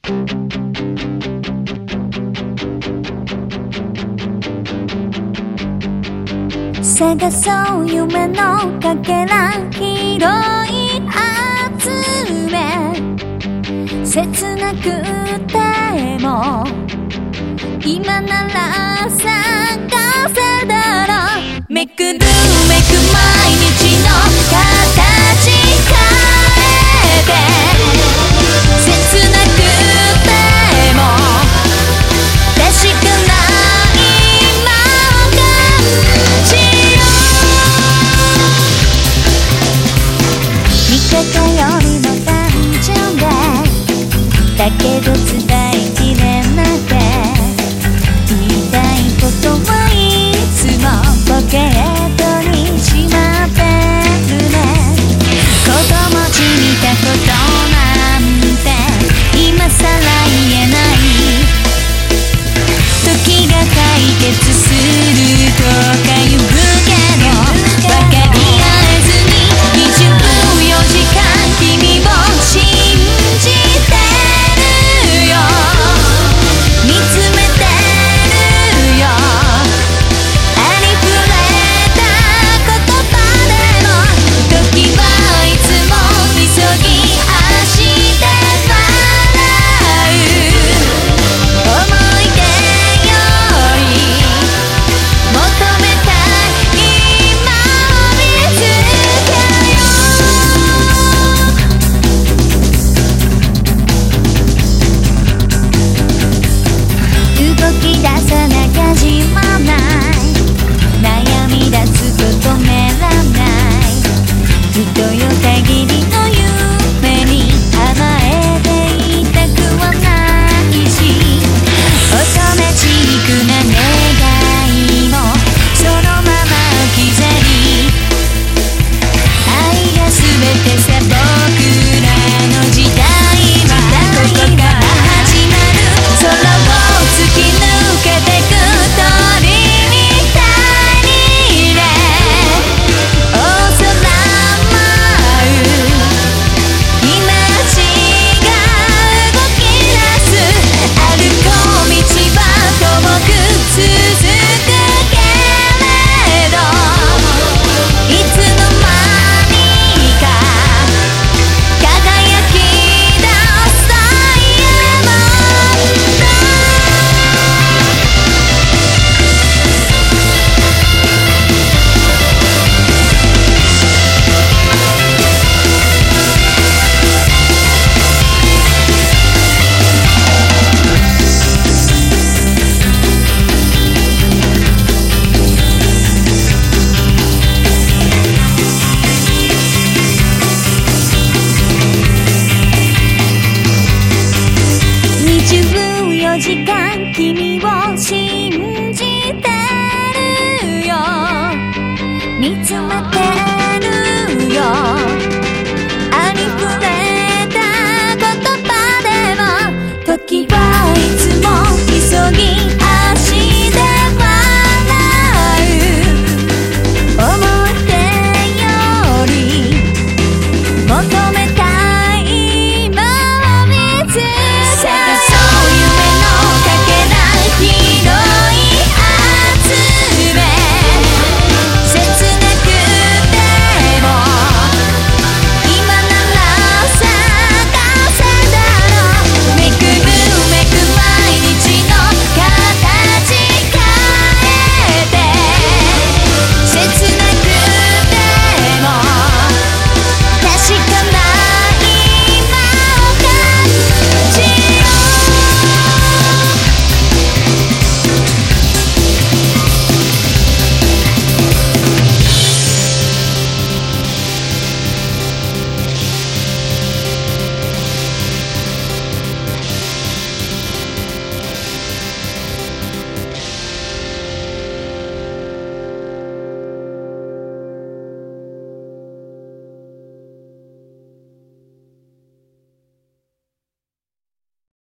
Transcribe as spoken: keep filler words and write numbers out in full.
探そう夢のかけら拾い集め切なくても今なら探せだろうめくるめく毎日の形変えて切なくても確かな今を感じよう見かけよりも単純でだけど伝えきれなくて言いたいことはいつもポケットにしまってるね子供じみたことなんて今さら言えない時が解決するとか言うけど分かり合えずににじゅうよじかん君を信じてるよ見つめてるよありふれた言葉でも時はいつも急ぎ足で笑う思い出より求めたい今を見つけよう動き出さなきゃ始まらない悩み出すと止めらない人よ限りの夢に甘えていたくはないし乙女チックな願いもそのまま置き去り愛が全てさ僕らの時代はここから始まる空を突き抜けてく鳥みたいにね大空舞うイメージが動き出す歩こう道は遠く続くけれどいつの間にか輝き出すダイヤモンドにじゅうよじかん君を信じてるよ見つめて